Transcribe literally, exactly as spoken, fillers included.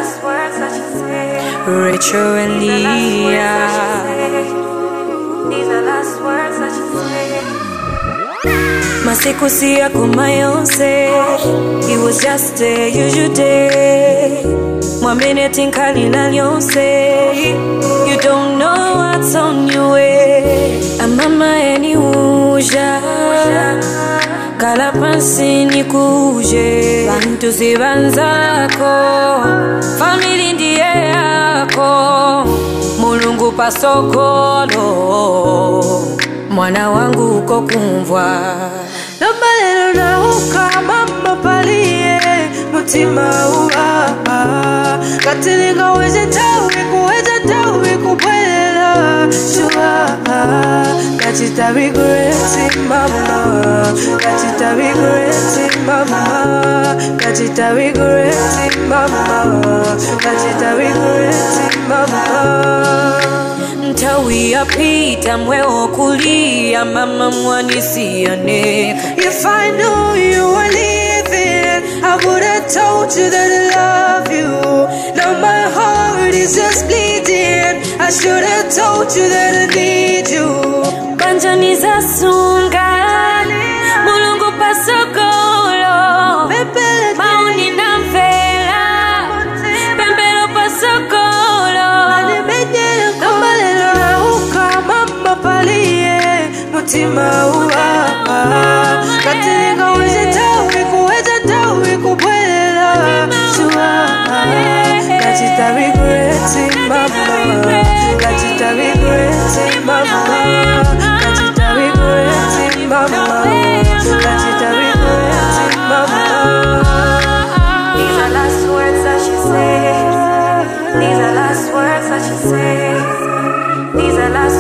last words that you say. Rachel and Leah. These are last words that you say. Masiku si yako mayonse. It was just a usual day. Mwamene tinkali na lyonse. You don't know what's on your way. Amama eni uja kala pansi ni kuje. Bantu zibanzako family ndiye yako. Mulungu pasokolo mwana wangu uko kumvwa. Nabalelo na uka mama palie mutima uwa katilinga weze tawe kuweza tawe kupwela shua kachita regreti mama kachita regreti mama kachita regreti mama kachita regreti mama. Ntawi ya pita mweo kulia mama mwanisi yaneka. If I knew you were leaving, I would have told you that I love you. Now my heart is just bleeding. I should have told you that I need you. Banjani za sunga Mulungu pasokolo mauni na mfela pembelo pasokolo. Nabalelo na uka mama palie mutima uwa katilinga weze tawe kuweza tawe kupwela shua kachita regreti mama kachita regreti mama kachita regreti mama kachita regreti mama. These are last words that she said. These are last words that she said. These are last